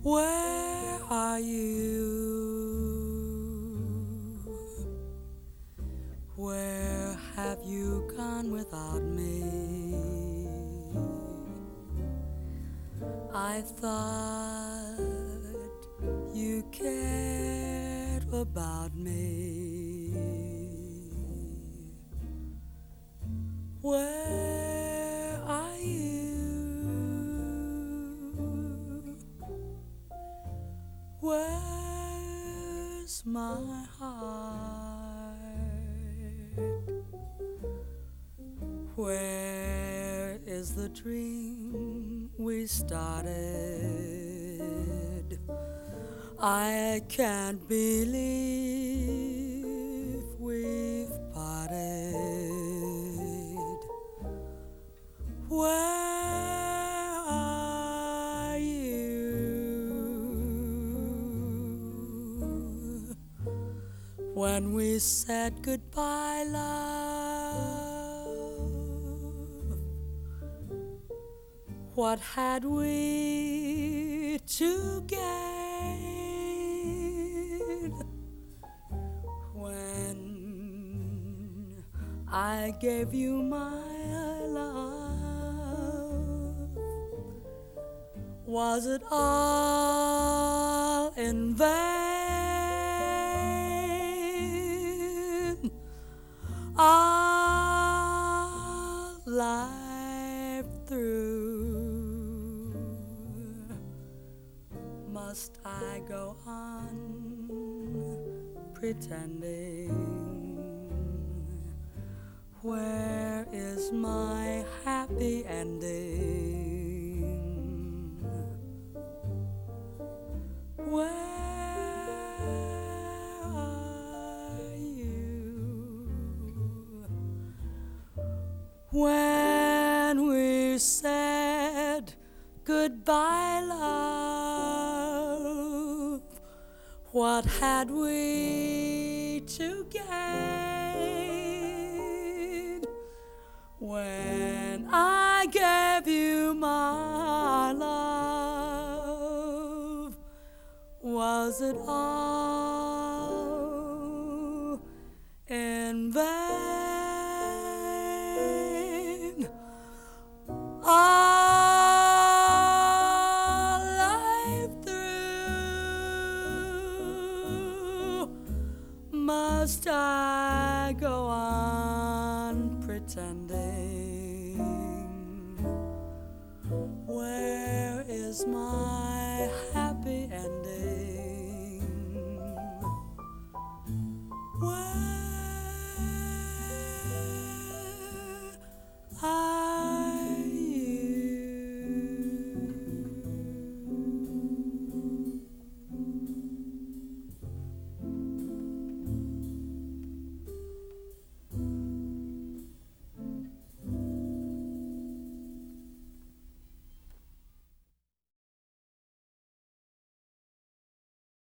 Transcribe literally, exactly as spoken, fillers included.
Where are you? Where have you gone without me? I thought you cared about me. Where are you? Where's my heart? Where is the dream we started? I can't believe we've parted. Where are you? When we said goodbye, love, what had we to gain? When I gave you my love, was it all in vain? All life through, must I go on pretending? Where is my happy ending? Where are you? When we said goodbye, love, what had we to gain? When I gave you my love, was it all in vain? All life through, must I go on pretending? Where is my